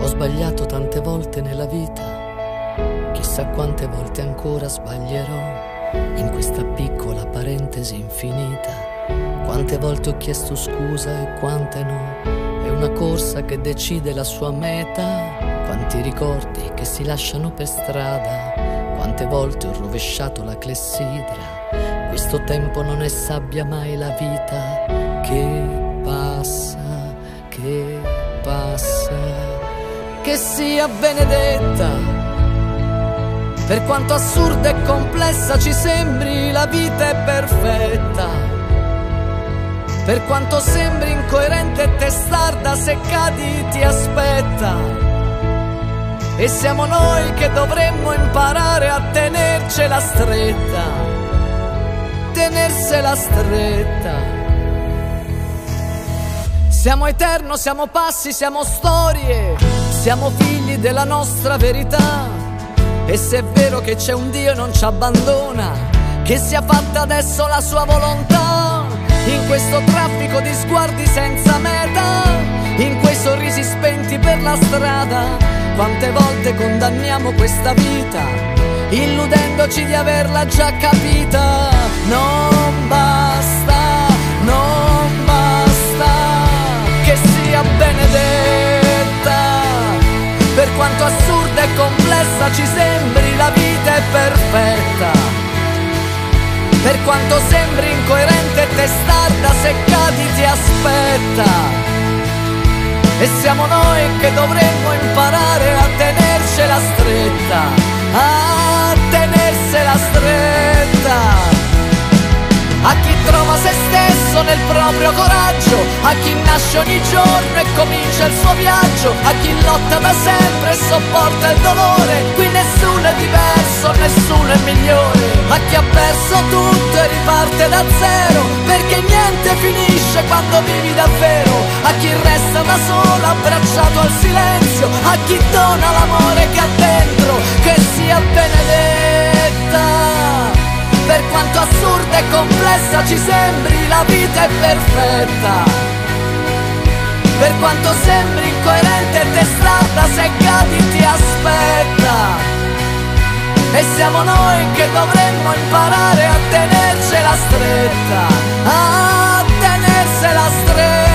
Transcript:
Ho sbagliato tante volte nella vita, chissà quante volte ancora sbaglierò in questa piccola parentesi infinita. Quante volte ho chiesto scusa e quante no, è una corsa che decide la sua meta. Quanti ricordi che si lasciano per strada, quante volte ho rovesciato la clessidra. Questo tempo non è sabbia mai la vita che passa, che passa. Che sia benedetta, per quanto assurda e complessa ci sembri, la vita è perfetta. Per quanto sembri incoerente e testarda, se cadi ti aspetta. E siamo noi che dovremmo imparare a tenercela stretta, tenersela stretta. Siamo eterno, siamo passi, siamo storie, siamo figli della nostra verità. E se è vero che c'è un Dio e non ci abbandona, che sia fatta adesso la sua volontà. In questo traffico di sguardi senza meta, in quei sorrisi spenti per la strada, quante volte condanniamo questa vita, illudendoci di averla già capita. Non basta, non basta, che sia benedetta. Per quanto assurda e complessa ci sembri, la vita è perfetta. Per quanto sembri incoerente e testarda, se cadi ti aspetta. E siamo noi che dovremmo imparare a tenercela stretta, a tenersela stretta. A chi trova se stesso nel proprio coraggio, a chi nasce ogni giorno e comincia il suo viaggio, a chi lotta da sempre e sopporta il dolore. Qui nessuno è diverso, nessuno è migliore. A chi ha perso tutto e riparte da zero, perché niente finisce quando vivi davvero. A chi resta da solo abbracciato al silenzio, a chi dona l'amore che ha dentro, che sia benedetta. Per quanto assurda e complessa ci sembri, la vita è perfetta. Per quanto sembri incoerente e testarda, se cadi ti aspetta. E siamo noi che dovremmo imparare a tenercela stretta, a tenersela stretta.